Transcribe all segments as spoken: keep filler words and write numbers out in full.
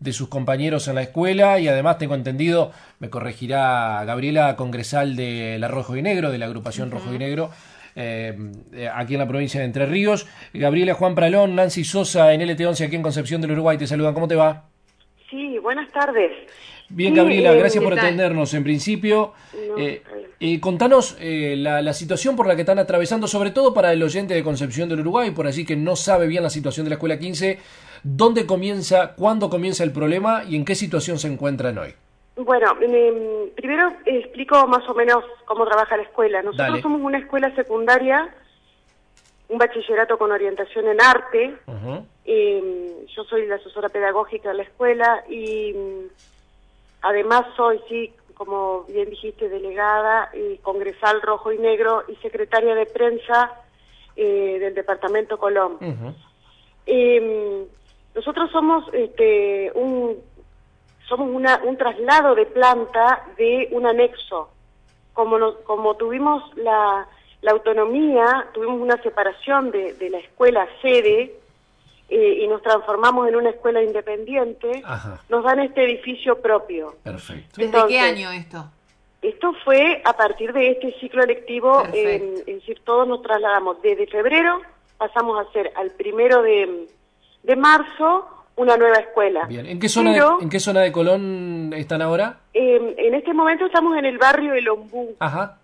de sus compañeros en la escuela y además tengo entendido, me corregirá Gabriela, congresal de la Rojo y Negro, de la agrupación uh-huh. Rojo y Negro, eh, aquí en la provincia de Entre Ríos. Gabriela, Juan Pralón, Nancy Sosa en L T once aquí en Concepción del Uruguay, te saludan, ¿cómo te va? Sí, buenas tardes. Bien, sí, Gabriela, eh, gracias por atendernos. En principio, no, eh, eh, contanos eh, la, la situación por la que están atravesando, sobre todo para el oyente de Concepción del Uruguay, por allí que no sabe bien la situación de la Escuela quince, ¿dónde comienza, cuándo comienza el problema y en qué situación se encuentran hoy? Bueno, eh, primero explico más o menos cómo trabaja la escuela. Nosotros Dale. somos una escuela secundaria, un bachillerato con orientación en arte. Uh-huh. eh, yo soy la asesora pedagógica de la escuela y además soy, sí, como bien dijiste, delegada, eh, congresal Rojo y Negro y secretaria de prensa eh, del Departamento Colón. Uh-huh. eh, nosotros somos este, un, somos una, un traslado de planta de un anexo. Como, nos, como tuvimos la, la autonomía, tuvimos una separación de, de la escuela sede, Eh, y nos transformamos en una escuela independiente, Ajá. nos dan este edificio propio. Perfecto. ¿Desde Entonces, qué año esto? Esto fue a partir de este ciclo lectivo, eh, es decir, todos nos trasladamos. Desde febrero pasamos a ser al primero de, de marzo una nueva escuela. Bien, ¿en qué zona, Pero, de, ¿en qué zona de Colón están ahora? Eh, en este momento estamos en el barrio El Ombú. Ajá.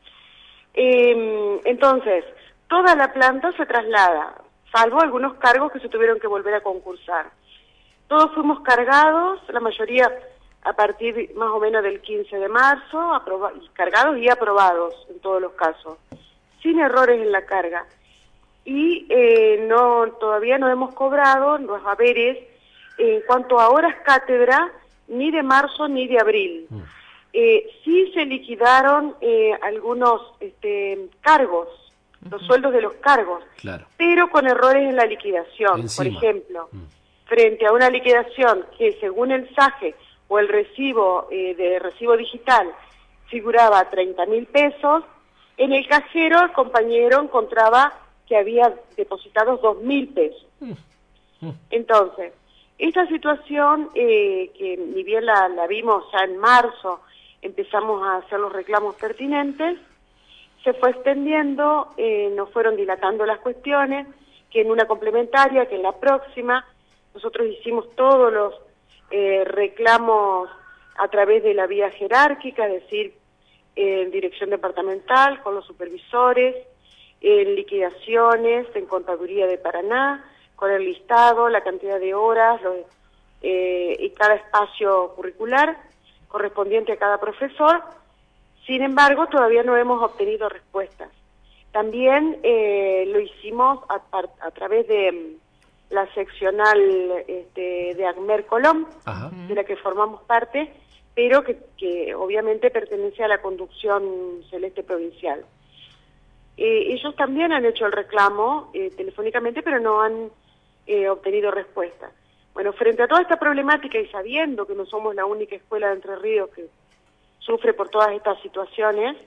Eh, entonces, toda la planta se traslada, salvo algunos cargos que se tuvieron que volver a concursar. Todos fuimos cargados, la mayoría a partir más o menos del quince de marzo, aproba- cargados y aprobados en todos los casos, sin errores en la carga. Y eh, no todavía no hemos cobrado los haberes en cuanto a horas cátedra, ni de marzo ni de abril. Mm. Eh, sí se liquidaron eh, algunos este, cargos, los sueldos de los cargos, claro. pero con errores en la liquidación. Encima. Por ejemplo, mm. frente a una liquidación que según el S A G E o el recibo eh, de recibo digital figuraba treinta mil pesos, en el cajero el compañero encontraba que había depositado dos mil pesos. Mm. Mm. Entonces, esta situación, eh, que ni bien la, la vimos ya en marzo, empezamos a hacer los reclamos pertinentes, se fue extendiendo, eh, nos fueron dilatando las cuestiones, que en una complementaria, que en la próxima, nosotros hicimos todos los eh, reclamos a través de la vía jerárquica, es decir, en dirección departamental, con los supervisores, en liquidaciones, en Contaduría de Paraná, con el listado, la cantidad de horas los, eh, y cada espacio curricular correspondiente a cada profesor. Sin embargo, todavía no hemos obtenido respuestas. También eh, lo hicimos a, a, a través de um, la seccional este, de ACMER Colón, Ajá. de la que formamos parte, pero que, que obviamente pertenece a la conducción celeste provincial. Eh, ellos también han hecho el reclamo eh, telefónicamente, pero no han eh, obtenido respuesta. Bueno, frente a toda esta problemática y sabiendo que no somos la única escuela de Entre Ríos que sufre por todas estas situaciones,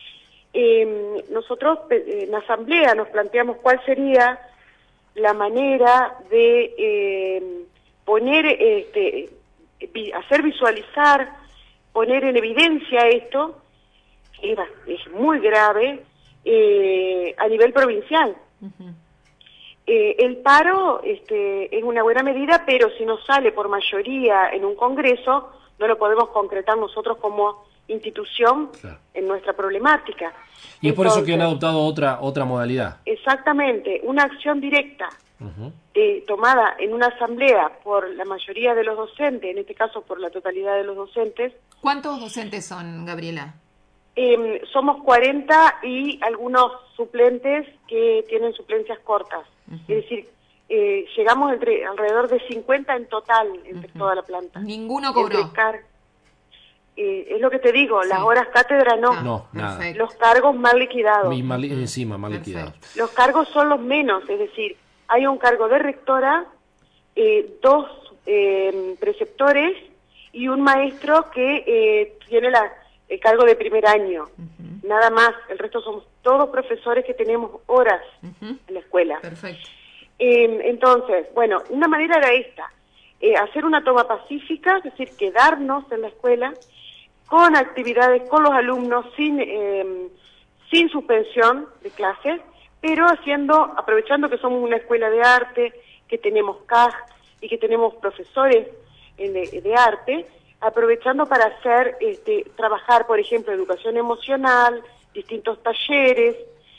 eh, nosotros eh, en asamblea nos planteamos cuál sería la manera de eh, poner, este, vi, hacer visualizar, poner en evidencia esto, que es, es muy grave, eh, a nivel provincial. Uh-huh. Eh, el paro este, es una buena medida, pero si no sale por mayoría en un congreso, no lo podemos concretar nosotros como institución claro. en nuestra problemática. Y es Entonces, por eso que han adoptado otra otra modalidad. Exactamente, una acción directa uh-huh. eh, tomada en una asamblea por la mayoría de los docentes, en este caso por la totalidad de los docentes. ¿Cuántos docentes son, Gabriela? Eh, somos cuarenta y algunos suplentes que tienen suplencias cortas. Uh-huh. Es decir, eh, llegamos entre alrededor de cincuenta en total entre uh-huh. toda la planta. ¿Ninguno cobró? Car- eh, es lo que te digo, sí. las horas cátedra no. Ah, no, nada. Los cargos mal liquidados. Y mal, encima, mal Perfecto. liquidados. Los cargos son los menos, es decir, hay un cargo de rectora, eh, dos eh, preceptores y un maestro que eh, tiene la el cargo de primer año, uh-huh. nada más, el resto somos todos profesores que tenemos horas uh-huh. en la escuela. Perfecto. Eh, entonces, bueno, una manera era esta, eh, hacer una toma pacífica, es decir, quedarnos en la escuela con actividades con los alumnos sin eh, sin suspensión de clases, pero haciendo, aprovechando que somos una escuela de arte, que tenemos C A G y que tenemos profesores de, de arte, aprovechando para hacer, este, trabajar, por ejemplo, educación emocional, distintos talleres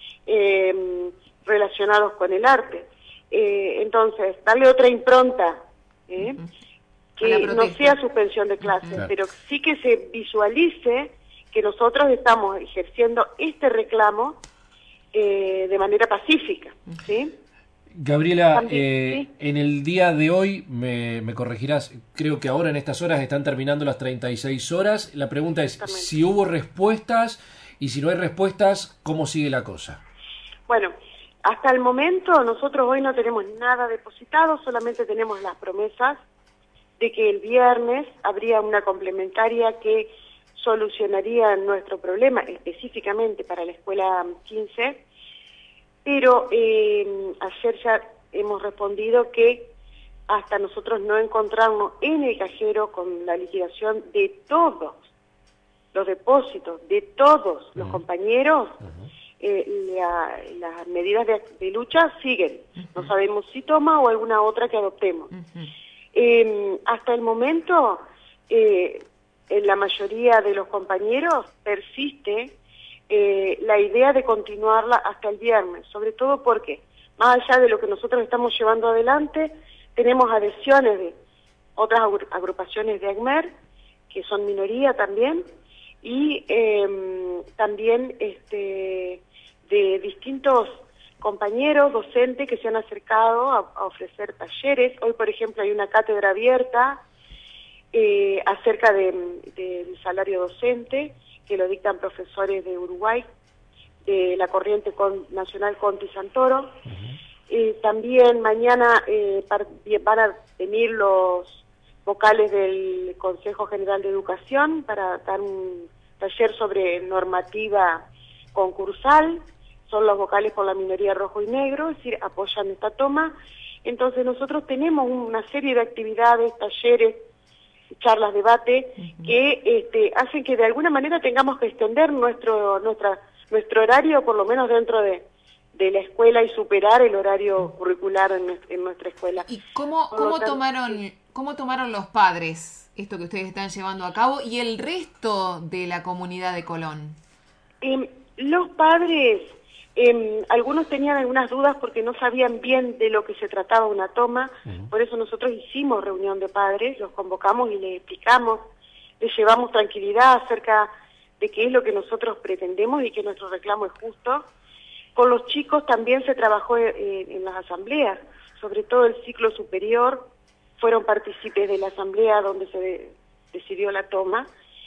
eh, relacionados con el arte. Eh, entonces, darle otra impronta, ¿eh? Uh-huh. que no sea suspensión de clases, uh-huh. pero sí que se visualice que nosotros estamos ejerciendo este reclamo eh, de manera pacífica, ¿sí? Gabriela, También, eh, ¿sí? en el día de hoy, me, me corregirás, creo que ahora en estas horas están terminando las treinta y seis horas. La pregunta es si hubo respuestas y si no hay respuestas, ¿cómo sigue la cosa? Bueno, hasta el momento nosotros hoy no tenemos nada depositado, solamente tenemos las promesas de que el viernes habría una complementaria que solucionaría nuestro problema específicamente para la escuela quince, pero eh, ayer ya hemos respondido que hasta nosotros no encontrarnos en el cajero con la liquidación de todos los depósitos, de todos uh-huh. los compañeros, uh-huh. eh, la, las medidas de, de lucha siguen. Uh-huh. No sabemos si toma o alguna otra que adoptemos. Uh-huh. Eh, hasta el momento, eh, en la mayoría de los compañeros persiste eh, la idea de continuarla hasta el viernes, sobre todo porque, más allá de lo que nosotros estamos llevando adelante, tenemos adhesiones de otras agrupaciones de ACMER, que son minoría también, y eh, también este, de distintos compañeros, docentes que se han acercado a, a ofrecer talleres. Hoy, por ejemplo, hay una cátedra abierta eh, acerca del de, de salario docente, que lo dictan profesores de Uruguay, de la corriente con, nacional Conti Santoro. Uh-huh. eh, también mañana eh, par, van a venir los vocales del Consejo General de Educación para dar un taller sobre normativa concursal. Son los vocales por la minoría rojo y negro, es decir, apoyan esta toma. Entonces nosotros tenemos una serie de actividades, talleres, charlas, debate, uh-huh. que este, hacen que de alguna manera tengamos que extender nuestro nuestra nuestro horario, por lo menos dentro de, de la escuela, y superar el horario uh-huh. curricular en, en nuestra escuela. ¿Y cómo, cómo, tanto, tomaron, sí. cómo tomaron los padres esto que ustedes están llevando a cabo y el resto de la comunidad de Colón? Eh, los padres... Eh, algunos tenían algunas dudas porque no sabían bien de lo que se trataba una toma, uh-huh. por eso nosotros hicimos reunión de padres, los convocamos y les explicamos, les llevamos tranquilidad acerca de qué es lo que nosotros pretendemos y que nuestro reclamo es justo. Con los chicos también se trabajó eh, en las asambleas, sobre todo el ciclo superior, fueron partícipes de la asamblea donde se de, decidió la toma,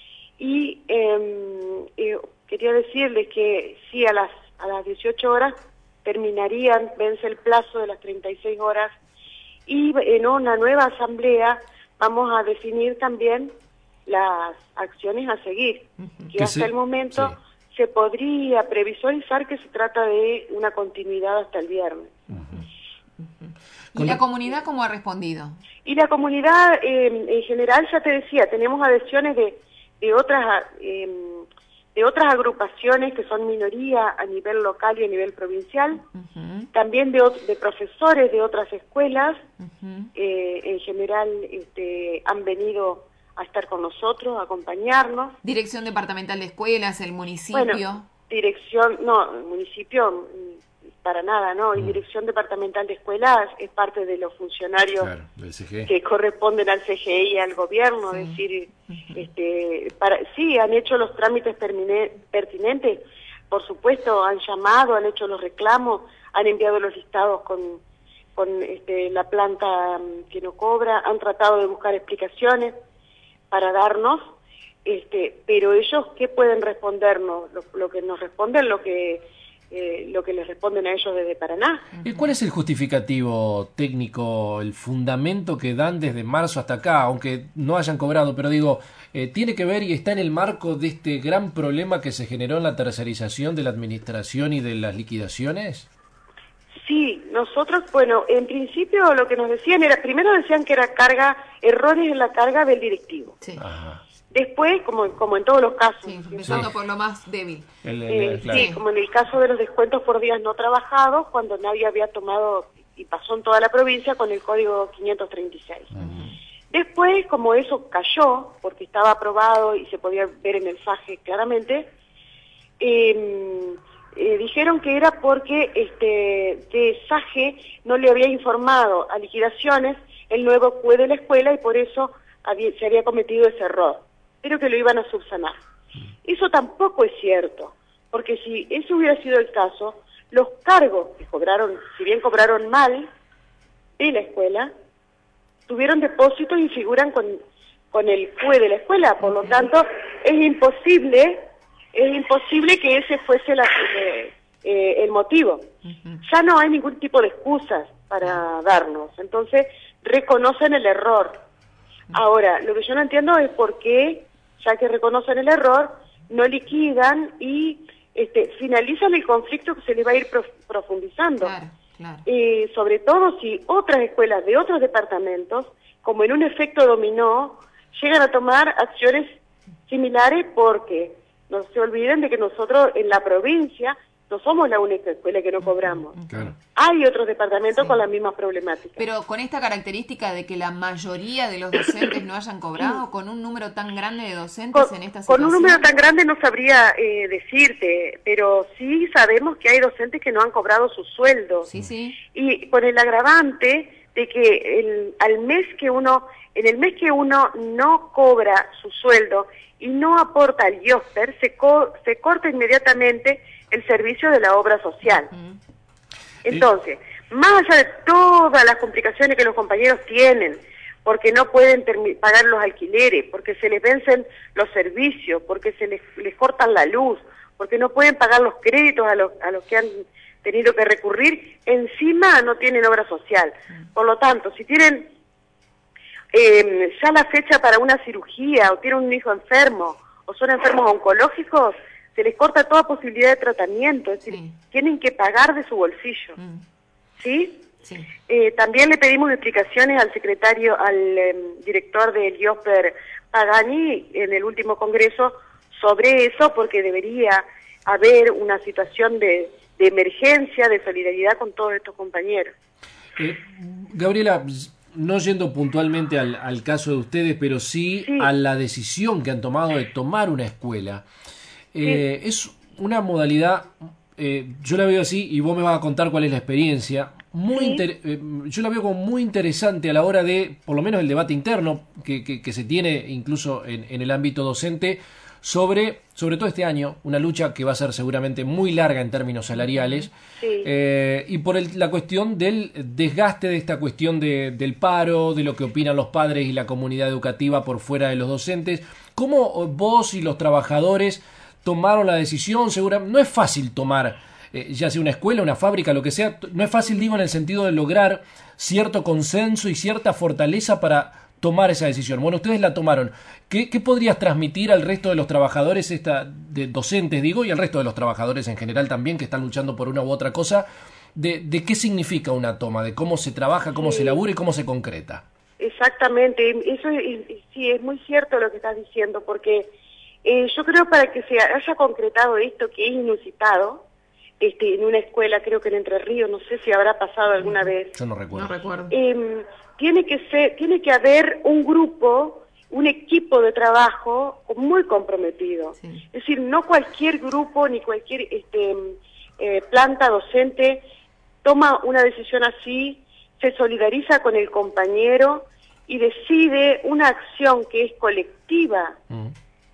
y eh, eh, quería decirles que sí, a las a las dieciocho horas terminarían, vence el plazo de las treinta y seis horas, y en una nueva asamblea vamos a definir también las acciones a seguir, uh-huh. que, que hasta se, el momento sí. se podría previsualizar que se trata de una continuidad hasta el viernes. Uh-huh. Uh-huh. ¿Y la comunidad cómo ha respondido? Y la comunidad eh, en general, ya te decía, tenemos adhesiones de, de otras... Eh, de otras agrupaciones que son minoría a nivel local y a nivel provincial, uh-huh. también de, de profesores de otras escuelas, uh-huh. eh, en general este, han venido a estar con nosotros, a acompañarnos. Dirección Departamental de Escuelas, el municipio. Bueno, dirección, no, el municipio para nada, ¿no? Y uh-huh. Dirección Departamental de Escuelas es parte de los funcionarios claro, del C G E. Que corresponden al C G E y al gobierno, sí. Es decir, uh-huh. este, para, sí, han hecho los trámites pertinentes, por supuesto, han llamado, han hecho los reclamos, han enviado los listados con, con este, la planta que no cobra, han tratado de buscar explicaciones para darnos, este, pero ellos, ¿qué pueden respondernos? Lo, lo que nos responden, lo que... Eh, lo que les responden a ellos desde Paraná. ¿Y cuál es el justificativo técnico, el fundamento que dan desde marzo hasta acá, aunque no hayan cobrado? Pero digo, eh, ¿tiene que ver y está en el marco de este gran problema que se generó en la tercerización de la administración y de las liquidaciones? Sí, nosotros, bueno, en principio lo que nos decían era, primero decían que era carga, errores en la carga del directivo. Sí. Ajá. Después, como, como en todos los casos. Sí, empezando Sí. por lo más débil. El- el- Eh, el- claro. Sí, como en el caso de los descuentos por días no trabajados, cuando nadie había tomado, y pasó en toda la provincia, con el código quinientos treinta y seis. Ujú. Después, como eso cayó, porque estaba aprobado y se podía ver en el S A G E claramente, eh, eh, dijeron que era porque este de S A G E no le había informado a liquidaciones el nuevo C U E de la escuela y por eso había, se había cometido ese error, pero que lo iban a subsanar. Eso tampoco es cierto, porque si eso hubiera sido el caso, los cargos que cobraron, si bien cobraron mal de la escuela, tuvieron depósitos y figuran con, con el C U E de la escuela, por lo tanto es imposible, es imposible que ese fuese la, eh, eh, el motivo. Ujú. Ya no hay ningún tipo de excusas para darnos, entonces reconocen el error. Ahora, lo que yo no entiendo es por qué, ya que reconocen el error, no liquidan y este, finalizan el conflicto que se les va a ir prof- profundizando. Claro, claro. Eh, sobre todo si otras escuelas de otros departamentos, como en un efecto dominó, llegan a tomar acciones similares, porque no se olviden de que nosotros en la provincia no somos la única escuela que no cobramos. Claro. Hay otros departamentos Sí. con las mismas problemáticas. Pero con esta característica de que la mayoría de los docentes no hayan cobrado, con un número tan grande de docentes Con, en esta con situación. un número tan grande no sabría eh, decirte, pero sí sabemos que hay docentes que no han cobrado su sueldo. Sí, sí. Y con el agravante de que el, al mes que uno, en el mes que uno no cobra su sueldo y no aporta al IOSPER, se, co se corta inmediatamente el servicio de la obra social. Mm. Entonces, más allá de todas las complicaciones que los compañeros tienen, porque no pueden pagar los alquileres, porque se les vencen los servicios, porque se les, les cortan la luz, porque no pueden pagar los créditos a los, a los que han tenido que recurrir, encima no tienen obra social. Por lo tanto, si tienen eh, ya la fecha para una cirugía, o tienen un hijo enfermo, o son enfermos oncológicos, se les corta toda posibilidad de tratamiento, es decir, Sí. tienen que pagar de su bolsillo. Mm. ¿Sí? Sí. Eh, también le pedimos explicaciones al secretario, al eh, director del IOSPER Pagani en el último congreso sobre eso, porque debería haber una situación de, de emergencia, de solidaridad con todos estos compañeros. Eh, Gabriela, no yendo puntualmente al, al caso de ustedes, pero sí, Sí. a la decisión que han tomado de tomar una escuela. Eh, Es una modalidad, eh, yo la veo así, y vos me vas a contar cuál es la experiencia, muy Sí. inter- eh, yo la veo como muy interesante a la hora de, por lo menos el debate interno que, que, que se tiene incluso en, en el ámbito docente, sobre, sobre todo este año, una lucha que va a ser seguramente muy larga en términos salariales, Sí. eh, y por el- la cuestión del desgaste de esta cuestión de, del paro, de lo que opinan los padres y la comunidad educativa por fuera de los docentes. ¿Cómo vos y los trabajadores tomaron la decisión? Segura, no es fácil tomar, eh, ya sea una escuela, una fábrica, lo que sea, t- no es fácil, digo, en el sentido de lograr cierto consenso y cierta fortaleza para tomar esa decisión. Bueno, ustedes la tomaron. ¿Qué, qué podrías transmitir al resto de los trabajadores, esta, de docentes, digo, y al resto de los trabajadores en general también, que están luchando por una u otra cosa, de, de qué significa una toma, de cómo se trabaja, cómo Sí. se labura y cómo se concreta? Exactamente, eso es, y- y sí, es muy cierto lo que estás diciendo, porque eh, yo creo para que se haya concretado esto, que es inusitado, este, en una escuela, creo que en Entre Ríos, no sé si habrá pasado alguna vez, Yo no recuerdo. No recuerdo. eh, tiene que ser, tiene que haber un grupo, un equipo de trabajo muy comprometido. Sí. Es decir, no cualquier grupo ni cualquier este, eh, planta docente toma una decisión así, se solidariza con el compañero y decide una acción que es colectiva. Mm.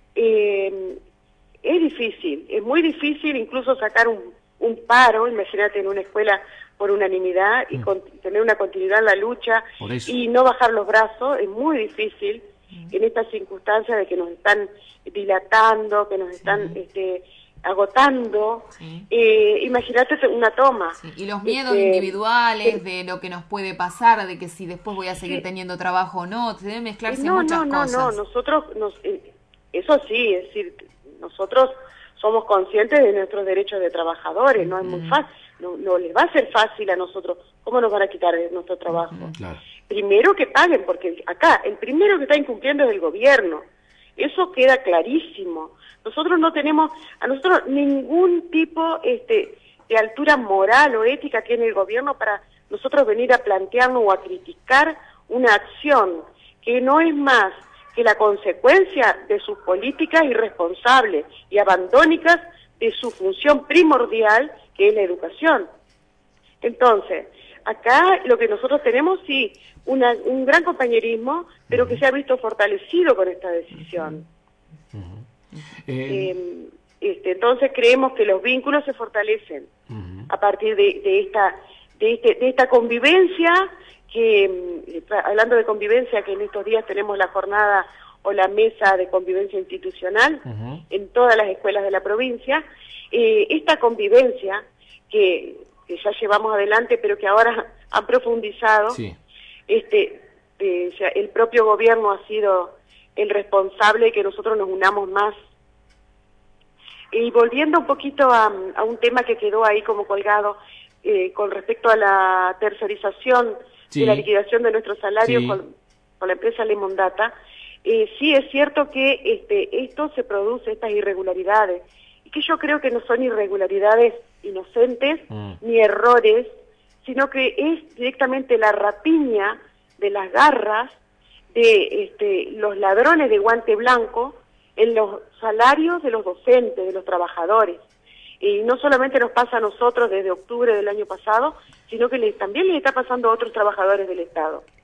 Eh, es difícil, es muy difícil incluso sacar un, un paro, imagínate en una escuela por unanimidad y Mm. con- tener una continuidad en la lucha Por eso. y no bajar los brazos, es muy difícil en estas circunstancias de que nos están dilatando, que nos están este, agotando. Sí. Eh, imagínate una toma. Sí, y los miedos Este, individuales sí. de lo que nos puede pasar, de que si después voy a seguir Sí. teniendo trabajo o no, se deben mezclarse no, muchas no, no, cosas. no, nosotros, nos, eh, eso sí, es decir, nosotros somos conscientes de nuestros derechos de trabajadores, no es muy Mm. fácil, no, no les va a ser fácil a nosotros. ¿Cómo nos van a quitar nuestro trabajo? Claro. Primero que paguen, porque acá el primero que está incumpliendo es el gobierno. Eso queda clarísimo. Nosotros no tenemos, a nosotros ningún tipo este, de altura moral o ética que en el gobierno para nosotros venir a plantearnos o a criticar una acción que no es más que la consecuencia de sus políticas irresponsables y abandónicas de su función primordial, que es la educación. Entonces, acá lo que nosotros tenemos, sí, una, un gran compañerismo, pero que se ha visto fortalecido con esta decisión. Uh-huh. eh, eh, este, entonces creemos que los vínculos se fortalecen uh-huh. a partir de, de esta de, este, de esta convivencia, que hablando de convivencia, que en estos días tenemos la jornada o la mesa de convivencia institucional uh-huh. en todas las escuelas de la provincia, eh, esta convivencia que, que ya llevamos adelante, pero que ahora han profundizado, sí. este eh, o sea, el propio gobierno ha sido el responsable de que nosotros nos unamos más. Y volviendo un poquito a, a un tema que quedó ahí como colgado, eh, con respecto a la tercerización sí. de la liquidación de nuestros salarios sí. con, con la empresa Lemon Data, eh, sí es cierto que este, esto se produce, estas irregularidades, y que yo creo que no son irregularidades inocentes mm. ni errores, sino que es directamente la rapiña de las garras de este, los ladrones de guante blanco en los salarios de los docentes, de los trabajadores. Y no solamente nos pasa a nosotros desde octubre del año pasado, sino que les, también les está pasando a otros trabajadores del Estado.